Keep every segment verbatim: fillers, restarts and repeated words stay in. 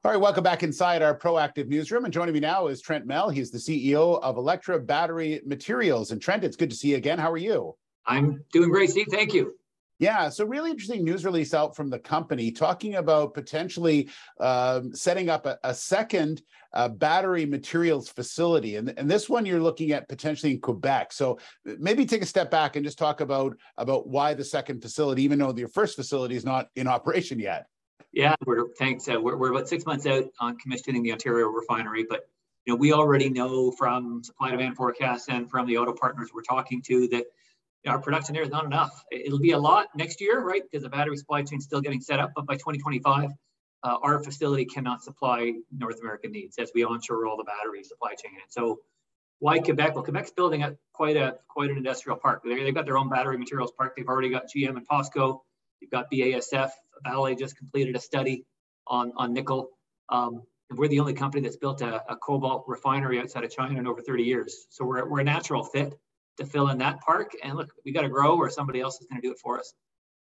All right, welcome back inside our Proactive newsroom. And joining me now is Trent Mell. He's the C E O of Electra Battery Materials. And Trent, it's good to see you again. How are you? I'm doing great, Steve. Thank you. Yeah, so really interesting news release out from the company talking about potentially um, setting up a, a second uh, battery materials facility. And, and this one you're looking at potentially in Quebec. So maybe take a step back and just talk about, about why the second facility, even though your first facility is not in operation yet. Yeah, we're thanks. Uh, we're, we're about six months out on commissioning the Ontario refinery, but you know we already know from supply demand forecasts and from the auto partners we're talking to that our production there is not enough. It'll be a lot next year, right? Because the battery supply chain is still getting set up, but by twenty twenty-five, uh, our facility cannot supply North American needs as we onshore all the battery supply chain. And so, why Quebec? Well, Quebec's building a quite a quite an industrial park. They, they've got their own battery materials park. They've already got G M and POSCO. You've got B A S F. Vale just completed a study on, on nickel. Um, and we're the only company that's built a, a cobalt refinery outside of China in over thirty years. So we're, we're a natural fit to fill in that park. And look, we got to grow or somebody else is going to do it for us.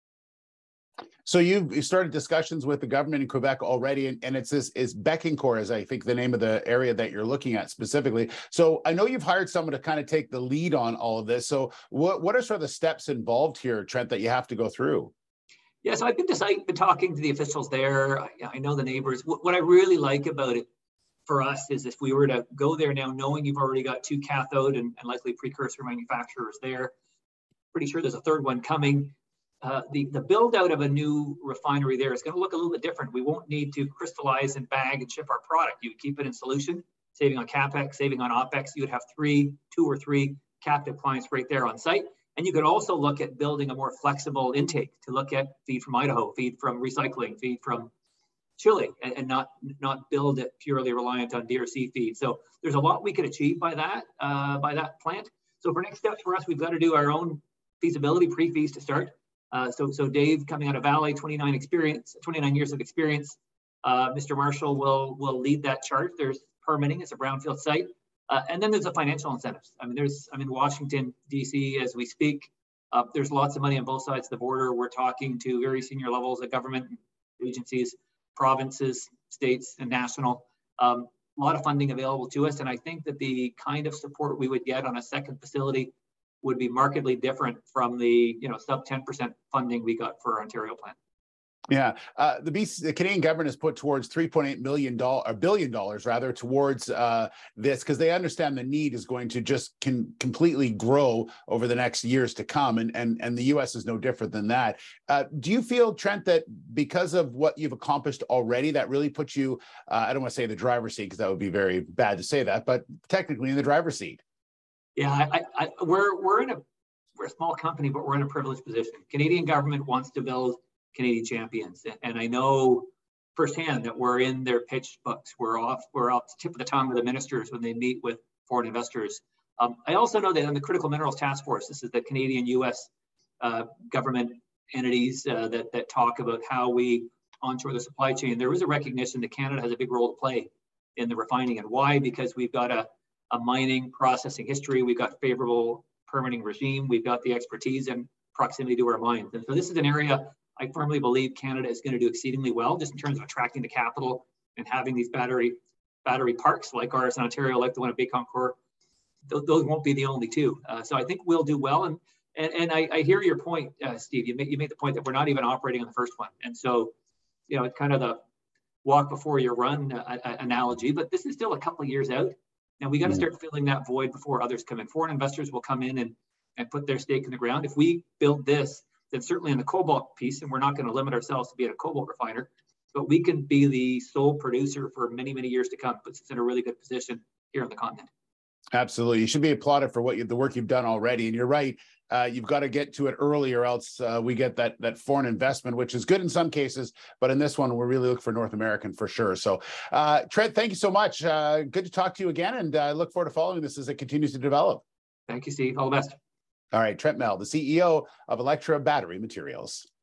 So you've started discussions with the government in Quebec already, and, and it's this is Bécancour, is I think the name of the area that you're looking at specifically. So I know you've hired someone to kind of take the lead on all of this. So what, what are sort of the steps involved here, Trent, that you have to go through? Yeah, so I've been, just, I've been talking to the officials there. I, I know the neighbors. What, what I really like about it for us is if we were to go there now, knowing you've already got two cathode and, and likely precursor manufacturers there, pretty sure there's a third one coming. Uh, the, the build out of a new refinery there is going to look a little bit different. We won't need to crystallize and bag and ship our product. You would keep it in solution, saving on CapEx, saving on OpEx. You would have three, two or three captive clients right there on site. And you could also look at building a more flexible intake to look at feed from Idaho, feed from recycling, feed from Chile, and, and not, not build it purely reliant on D R C feed. So there's a lot we could achieve by that, uh, by that plant. So for next steps for us, we've got to do our own feasibility pre-fees to start. Uh, so, so Dave coming out of Vale, twenty-nine experience, twenty-nine years of experience. Uh, Mister Marshall will, will lead that charge. There's permitting, it's a brownfield site. Uh, and then there's the financial incentives. I mean, there's, I'm in Washington, D C as we speak. Uh, there's lots of money on both sides of the border. We're talking to very senior levels of government agencies, provinces, states, and national. Um, a lot of funding available to us. And I think that the kind of support we would get on a second facility would be markedly different from the, you know, sub ten percent funding we got for our Ontario plant. Yeah, uh, the, B C, the Canadian government has put towards three point eight million dollars, or billion dollars rather, towards uh, this because they understand the need is going to just can completely grow over the next years to come, and and and the U S is no different than that. Uh, do you feel, Trent, that because of what you've accomplished already, that really puts you, uh, I don't want to say the driver's seat because that would be very bad to say that, but technically in the driver's seat? Yeah, I, I, we're we're in a we're a small company, but we're in a privileged position. Canadian government wants to build Canadian champions, and I know firsthand that we're in their pitch books. We're off, we're off the tip of the tongue of the ministers when they meet with foreign investors. Um, I also know that in the Critical Minerals Task Force, this is the Canadian U S uh, government entities uh, that that talk about how we onshore the supply chain. There is a recognition that Canada has a big role to play in the refining, and why? Because we've got a, a mining processing history, we've got favorable permitting regime, we've got the expertise and proximity to our mines, and so this is an area I firmly believe Canada is going to do exceedingly well, just in terms of attracting the capital and having these battery battery parks like ours in Ontario, like the one at Bécancour. Those, those won't be the only two. Uh, so I think we'll do well. And and, and I, I hear your point, uh, Steve. You made, you made the point that we're not even operating on the first one. And so, you know, it's kind of the walk before you run uh, uh, analogy, but this is still a couple of years out. Now we got to start filling that void before others come in. Foreign investors will come in and, and put their stake in the ground. If we build this, then certainly in the cobalt piece, and we're not going to limit ourselves to being a cobalt refiner, but we can be the sole producer for many, many years to come, puts us in a really good position here on the continent. Absolutely. You should be applauded for what you, the work you've done already. And you're right. Uh, you've got to get to it early, or else uh, we get that that foreign investment, which is good in some cases. But in this one, we're really looking for North American for sure. So, uh, Trent, thank you so much. Uh, good to talk to you again. And I uh, look forward to following this as it continues to develop. Thank you, Steve. All the best. All right, Trent Mell, the C E O of Electra Battery Materials.